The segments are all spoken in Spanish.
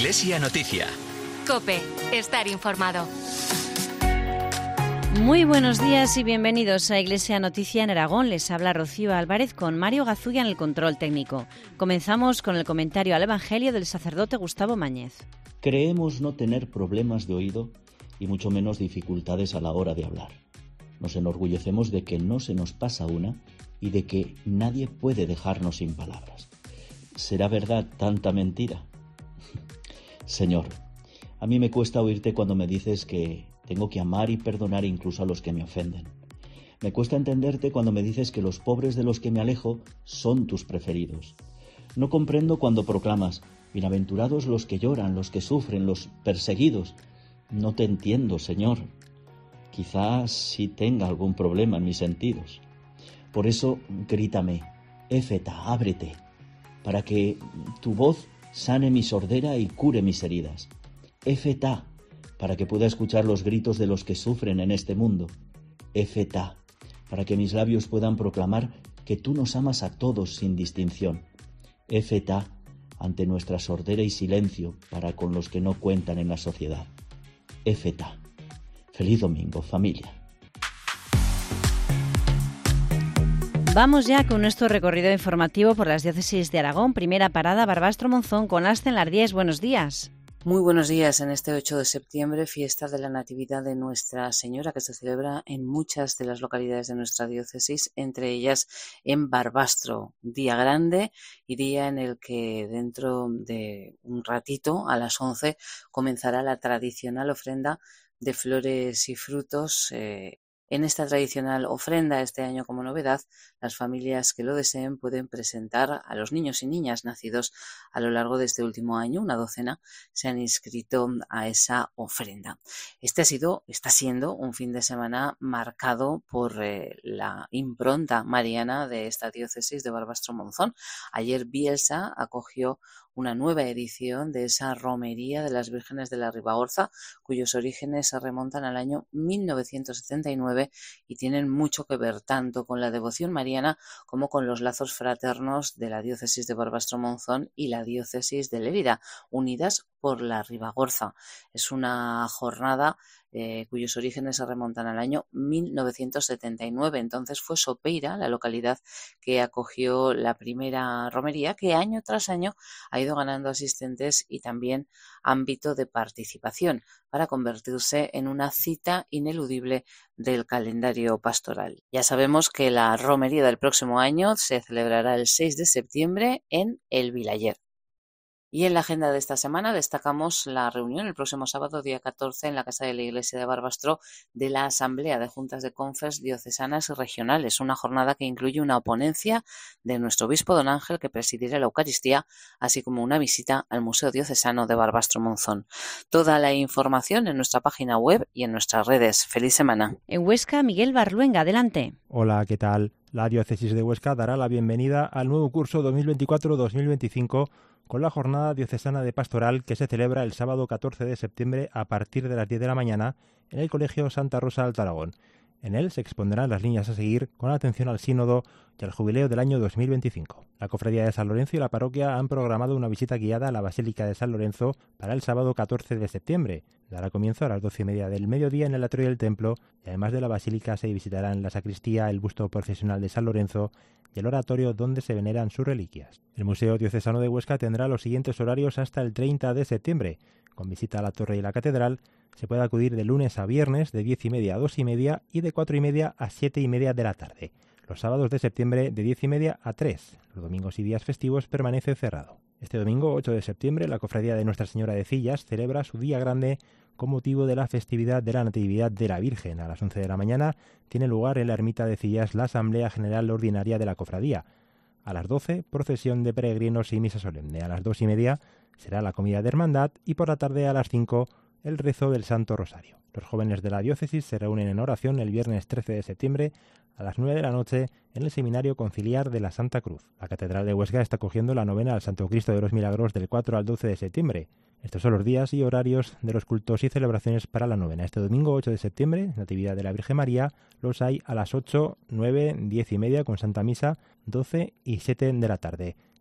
Iglesia Noticia. COPE. Estar informado. Muy buenos días y bienvenidos a Iglesia Noticia en Aragón. Les habla Rocío Álvarez con Mario Gazulla en el control técnico. Comenzamos con el comentario al Evangelio del sacerdote Gustavo Mañez. Creemos no tener problemas de oído y mucho menos dificultades a la hora de hablar. Nos enorgullecemos de que no se nos pasa una y de que nadie puede dejarnos sin palabras. ¿Será verdad tanta mentira? Señor, a mí me cuesta oírte cuando me dices que tengo que amar y perdonar incluso a los que me ofenden. Me cuesta entenderte cuando me dices que los pobres de los que me alejo son tus preferidos. No comprendo cuando proclamas, bienaventurados los que lloran, los que sufren, los perseguidos. No te entiendo, Señor. Quizás sí tenga algún problema en mis sentidos. Por eso, grítame, Éfeta, ábrete, para que tu voz sane mi sordera y cure mis heridas. Éfeta, para que pueda escuchar los gritos de los que sufren en este mundo. Éfeta, para que mis labios puedan proclamar que tú nos amas a todos sin distinción. Éfeta, ante nuestra sordera y silencio para con los que no cuentan en la sociedad. Éfeta. Feliz domingo, familia. Vamos ya con nuestro recorrido informativo por las diócesis de Aragón. Primera parada, Barbastro Monzón con Ascen Lardíez. Buenos días. Muy buenos días. En este 8 de septiembre, fiesta de la Natividad de Nuestra Señora, que se celebra en muchas de las localidades de nuestra diócesis, entre ellas en Barbastro. Día grande y día en el que dentro de un ratito, a las 11, comenzará la tradicional ofrenda de flores y frutos. En esta tradicional ofrenda, este año como novedad, las familias que lo deseen pueden presentar a los niños y niñas nacidos a lo largo de este último año. Una docena se han inscrito a esa ofrenda. Está siendo un fin de semana marcado por la impronta mariana de esta diócesis de Barbastro Monzón. Ayer Bielsa acogió una nueva edición de esa romería de las Vírgenes de la Ribagorza, cuyos orígenes se remontan al año 1979 y tienen mucho que ver tanto con la devoción mariana como con los lazos fraternos de la diócesis de Barbastro Monzón y la diócesis de Lérida, unidas por la Ribagorza. Es una jornada cuyos orígenes se remontan al año 1979. Entonces fue Sopeira, la localidad que acogió la primera romería, que año tras año ha ido ganando asistentes y también ámbito de participación para convertirse en una cita ineludible del calendario pastoral. Ya sabemos que la romería del próximo año se celebrará el 6 de septiembre en El Vilaller. Y en la agenda de esta semana destacamos la reunión el próximo sábado, día 14, en la Casa de la Iglesia de Barbastro, de la Asamblea de Juntas de Confes Diocesanas y Regionales. Una jornada que incluye una ponencia de nuestro obispo don Ángel, que presidirá la Eucaristía, así como una visita al Museo Diocesano de Barbastro Monzón. Toda la información en nuestra página web y en nuestras redes. ¡Feliz semana! En Huesca, Miguel Barluenga, adelante. Hola, ¿qué tal? La diócesis de Huesca dará la bienvenida al nuevo curso 2024-2025 con la jornada diocesana de pastoral que se celebra el sábado 14 de septiembre a partir de las 10 de la mañana en el Colegio Santa Rosa de Alto Aragón. En él se expondrán las líneas a seguir con atención al sínodo y al jubileo del año 2025. La Cofradía de San Lorenzo y la parroquia han programado una visita guiada a la Basílica de San Lorenzo para el sábado 14 de septiembre. Dará comienzo a las 12:30 del mediodía en el atrio del templo y además de la Basílica se visitarán la sacristía, el busto procesional de San Lorenzo y el oratorio donde se veneran sus reliquias. El Museo Diocesano de Huesca tendrá los siguientes horarios hasta el 30 de septiembre. Con visita a la torre y la catedral se puede acudir de lunes a viernes de 10:30 a 2:30 y de 4:30 a 7:30 de la tarde. Los sábados de septiembre de 10:30 a 3. Los domingos y días festivos permanece cerrado. Este domingo 8 de septiembre la Cofradía de Nuestra Señora de Cillas celebra su día grande con motivo de la festividad de la Natividad de la Virgen. A las 11 de la mañana tiene lugar en la ermita de Cillas la Asamblea General Ordinaria de la Cofradía. A las 12, procesión de peregrinos y misa solemne. A las 2:30 será la comida de hermandad y por la tarde a las 5 el rezo del Santo Rosario. Los jóvenes de la diócesis se reúnen en oración el viernes 13 de septiembre a las 9 de la noche en el Seminario Conciliar de la Santa Cruz. La Catedral de Huesca está acogiendo la novena al Santo Cristo de los Milagros del 4 al 12 de septiembre. Estos son los días y horarios de los cultos y celebraciones para la novena. Este domingo 8 de septiembre, Natividad de la Virgen María, los hay a las 8, 9, 10:30 con Santa Misa, 12 y 7 de la tarde.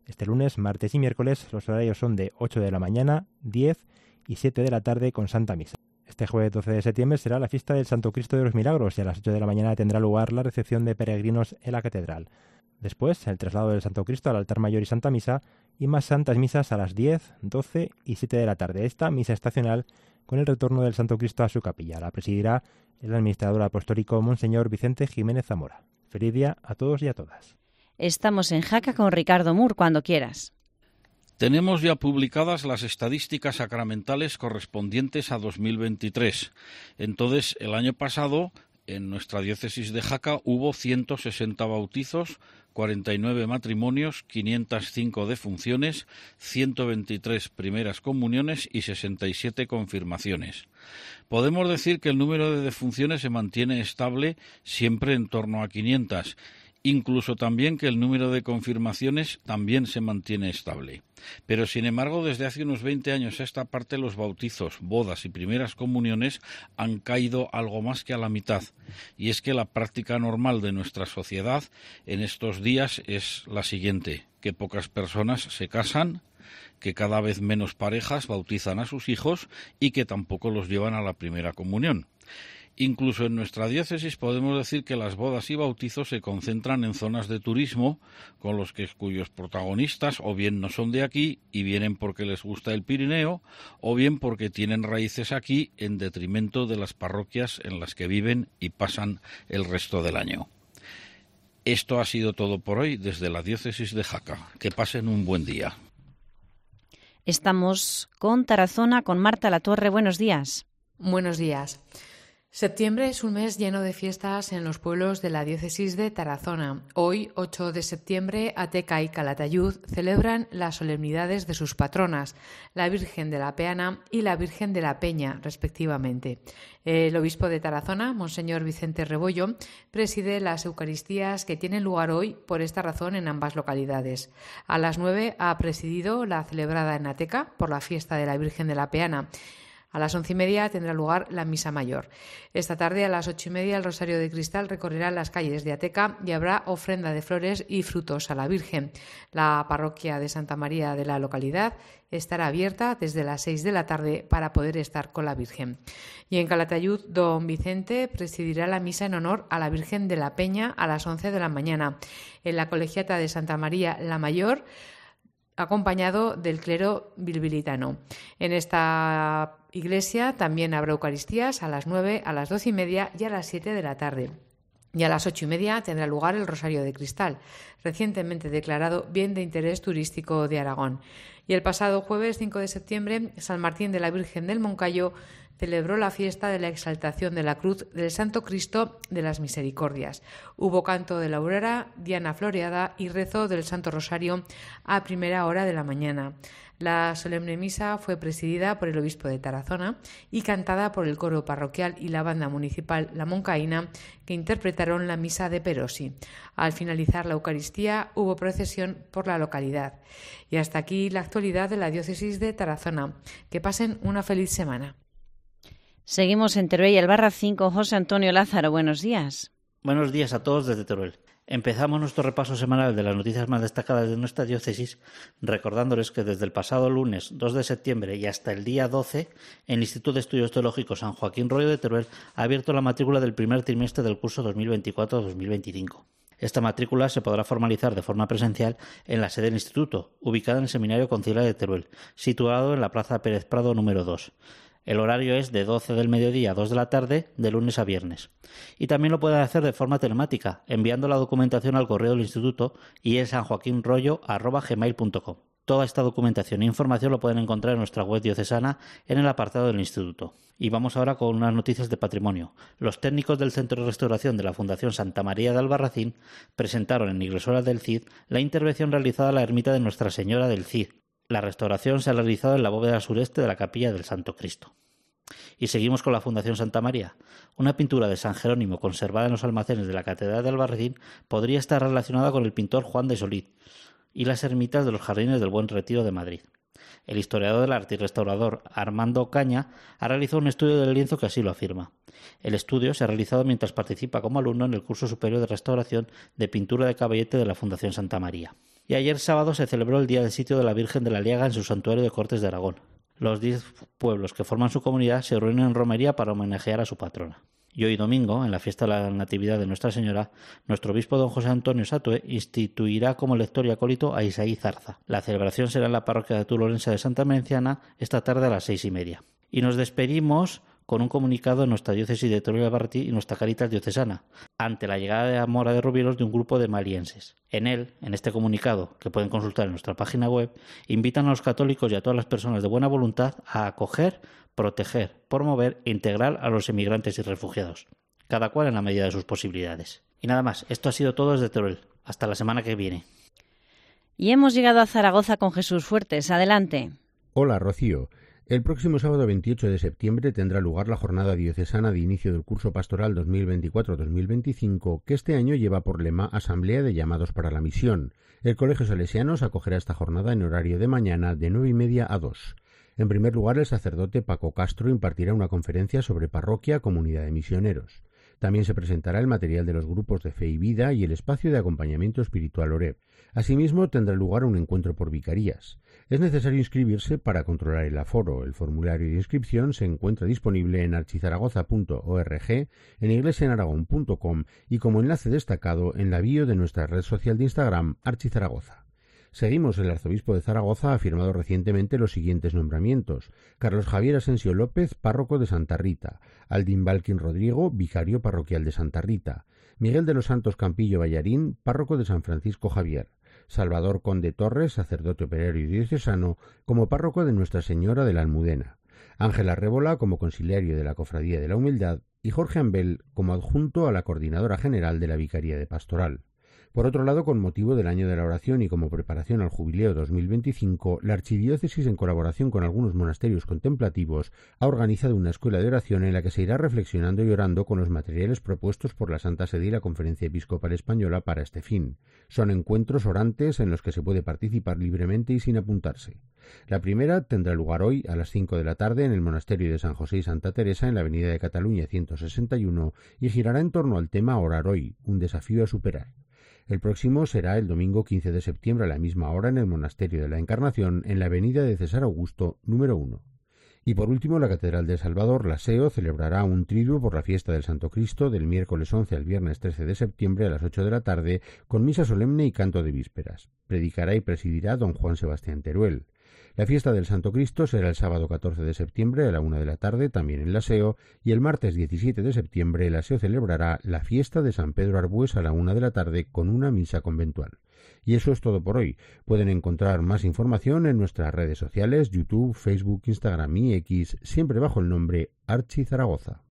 Este lunes, martes y miércoles los horarios son de 8 de la mañana, 10 y 7 de la tarde con Santa Misa. Este jueves 12 de septiembre será la fiesta del Santo Cristo de los Milagros y a las 8 de la mañana tendrá lugar la recepción de peregrinos en la catedral. Después, el traslado del Santo Cristo al altar mayor y Santa Misa y más santas misas a las 10, 12 y 7 de la tarde. Esta misa estacional con el retorno del Santo Cristo a su capilla. La presidirá el administrador apostólico Monseñor Vicente Jiménez Zamora. Feliz día a todos y a todas. Estamos en Jaca con Ricardo Mur, cuando quieras. Tenemos ya publicadas las estadísticas sacramentales correspondientes a 2023. Entonces, el año pasado, en nuestra diócesis de Jaca, hubo 160 bautizos, 49 matrimonios, 505 defunciones, 123 primeras comuniones y 67 confirmaciones. Podemos decir que el número de defunciones se mantiene estable siempre en torno a 500. Incluso también que el número de confirmaciones también se mantiene estable. Pero, sin embargo, desde hace unos 20 años a esta parte los bautizos, bodas y primeras comuniones han caído algo más que a la mitad. Y es que la práctica normal de nuestra sociedad en estos días es la siguiente, que pocas personas se casan, que cada vez menos parejas bautizan a sus hijos y que tampoco los llevan a la primera comunión. Incluso en nuestra diócesis podemos decir que las bodas y bautizos se concentran en zonas de turismo, cuyos protagonistas o bien no son de aquí y vienen porque les gusta el Pirineo, o bien porque tienen raíces aquí en detrimento de las parroquias en las que viven y pasan el resto del año. Esto ha sido todo por hoy desde la diócesis de Jaca. Que pasen un buen día. Estamos con Tarazona, con Marta Latorre. Buenos días. Buenos días. Septiembre es un mes lleno de fiestas en los pueblos de la diócesis de Tarazona. Hoy, 8 de septiembre, Ateca y Calatayud celebran las solemnidades de sus patronas, la Virgen de la Peana y la Virgen de la Peña, respectivamente. El obispo de Tarazona, Monseñor Vicente Rebollo, preside las Eucaristías que tienen lugar hoy por esta razón en ambas localidades. A las 9 ha presidido la celebrada en Ateca por la fiesta de la Virgen de la Peana. A las 11:30 tendrá lugar la Misa Mayor. Esta tarde, a las 8:30, el Rosario de Cristal recorrerá las calles de Ateca y habrá ofrenda de flores y frutos a la Virgen. La parroquia de Santa María de la localidad estará abierta desde las 6 de la tarde para poder estar con la Virgen. Y en Calatayud, don Vicente presidirá la misa en honor a la Virgen de la Peña a las 11 de la mañana. En la colegiata de Santa María la Mayor, acompañado del clero bilbilitano. En esta iglesia también habrá Eucaristías a las 9, a las 12:30 y a las 7 de la tarde. Y a las 8:30 tendrá lugar el Rosario de Cristal, recientemente declarado Bien de Interés Turístico de Aragón. Y el pasado jueves 5 de septiembre, San Martín de la Virgen del Moncayo celebró la fiesta de la exaltación de la cruz del Santo Cristo de las Misericordias. Hubo canto de la aurora, diana floreada y rezo del Santo Rosario a primera hora de la mañana. La solemne misa fue presidida por el obispo de Tarazona y cantada por el coro parroquial y la banda municipal La Moncaína, que interpretaron la misa de Perosi. Al finalizar la Eucaristía hubo procesión por la localidad. Y hasta aquí la actualidad de la diócesis de Tarazona. Que pasen una feliz semana. Seguimos en Teruel y Albarracín con José Antonio Lázaro. Buenos días. Buenos días a todos desde Teruel. Empezamos nuestro repaso semanal de las noticias más destacadas de nuestra diócesis, recordándoles que desde el pasado lunes 2 de septiembre y hasta el día 12, el Instituto de Estudios Teológicos San Joaquín Royo de Teruel ha abierto la matrícula del primer trimestre del curso 2024-2025. Esta matrícula se podrá formalizar de forma presencial en la sede del instituto, ubicada en el Seminario Conciliar de Teruel, situado en la Plaza Pérez Prado número 2. El horario es de 12 del mediodía a 2 de la tarde, de lunes a viernes. Y también lo pueden hacer de forma telemática, enviando la documentación al correo del instituto y en sanjoaquinroyo@gmail.com. Toda esta documentación e información lo pueden encontrar en nuestra web diocesana en el apartado del instituto. Y vamos ahora con unas noticias de patrimonio. Los técnicos del Centro de Restauración de la Fundación Santa María de Albarracín presentaron en Iglesias del Cid la intervención realizada a la ermita de Nuestra Señora del Cid. La restauración se ha realizado en la bóveda sureste de la capilla del Santo Cristo. Y seguimos con la Fundación Santa María. Una pintura de San Jerónimo conservada en los almacenes de la Catedral de Albarracín podría estar relacionada con el pintor Juan de Solís y las ermitas de los Jardines del Buen Retiro de Madrid. El historiador del arte y restaurador Armando Caña ha realizado un estudio del lienzo que así lo afirma. El estudio se ha realizado mientras participa como alumno en el curso superior de restauración de pintura de caballete de la Fundación Santa María. Y ayer sábado se celebró el Día del Sitio de la Virgen de la Liaga en su santuario de Cortes de Aragón. Los 10 pueblos que forman su comunidad se reúnen en romería para homenajear a su patrona. Y hoy domingo, en la fiesta de la Natividad de Nuestra Señora, nuestro obispo don José Antonio Satue instituirá como lector y acólito a Isaí Zarza. La celebración será en la parroquia de Tulorense de Santa Menciana esta tarde a las 6:30. Y nos despedimos con un comunicado en nuestra diócesis de Teruel-Albarrací y nuestra Caritas diocesana, ante la llegada de Mora de Rubielos de un grupo de malienses. En este comunicado, que pueden consultar en nuestra página web, invitan a los católicos y a todas las personas de buena voluntad a acoger, proteger, promover e integrar a los emigrantes y refugiados, cada cual en la medida de sus posibilidades. Y nada más, esto ha sido todo desde Teruel. Hasta la semana que viene. Y hemos llegado a Zaragoza con Jesús Fuertes. Adelante. Hola, Rocío. El próximo sábado 28 de septiembre tendrá lugar la jornada diocesana de inicio del curso pastoral 2024-2025, que este año lleva por lema Asamblea de Llamados para la Misión. El Colegio Salesianos acogerá esta jornada en horario de mañana de 9:30 a 2. En primer lugar, el sacerdote Paco Castro impartirá una conferencia sobre parroquia, comunidad de misioneros. También se presentará el material de los grupos de Fe y Vida y el espacio de acompañamiento espiritual Oreb. Asimismo, tendrá lugar un encuentro por vicarías. Es necesario inscribirse para controlar el aforo. El formulario de inscripción se encuentra disponible en archizaragoza.org, en iglesiaenaragón.com y como enlace destacado en la bio de nuestra red social de Instagram, Archizaragoza. Seguimos. El arzobispo de Zaragoza ha firmado recientemente los siguientes nombramientos: Carlos Javier Asensio López, párroco de Santa Rita; Aldín Balquín Rodrigo, vicario parroquial de Santa Rita; Miguel de los Santos Campillo Ballarín, párroco de San Francisco Javier; Salvador Conde Torres, sacerdote operario y diocesano, como párroco de Nuestra Señora de la Almudena; Ángela Rébola como conciliario de la Cofradía de la Humildad y Jorge Ambel como adjunto a la Coordinadora General de la Vicaría de Pastoral. Por otro lado, con motivo del Año de la Oración y como preparación al Jubileo 2025, la Archidiócesis, en colaboración con algunos monasterios contemplativos, ha organizado una escuela de oración en la que se irá reflexionando y orando con los materiales propuestos por la Santa Sede y la Conferencia Episcopal Española para este fin. Son encuentros orantes en los que se puede participar libremente y sin apuntarse. La primera tendrá lugar hoy a las 5 de la tarde en el Monasterio de San José y Santa Teresa en la Avenida de Cataluña 161 y girará en torno al tema Orar hoy, un desafío a superar. El próximo será el domingo 15 de septiembre a la misma hora en el Monasterio de la Encarnación, en la avenida de César Augusto, número 1. Y por último, la Catedral de Salvador, la SEO, celebrará un triduo por la fiesta del Santo Cristo del miércoles 11 al viernes 13 de septiembre a las 8 de la tarde, con misa solemne y canto de vísperas. Predicará y presidirá don Juan Sebastián Teruel. La fiesta del Santo Cristo será el sábado 14 de septiembre a la 1 de la tarde, también en la SEO, y el martes 17 de septiembre la SEO celebrará la fiesta de San Pedro Arbues a la 1 de la tarde con una misa conventual. Y eso es todo por hoy. Pueden encontrar más información en nuestras redes sociales, YouTube, Facebook, Instagram y X, siempre bajo el nombre Archizaragoza.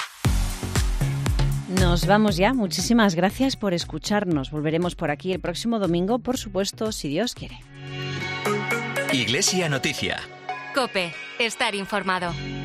Nos vamos ya. Muchísimas gracias por escucharnos. Volveremos por aquí el próximo domingo, por supuesto, si Dios quiere. Iglesia Noticia. COPE. Estar informado.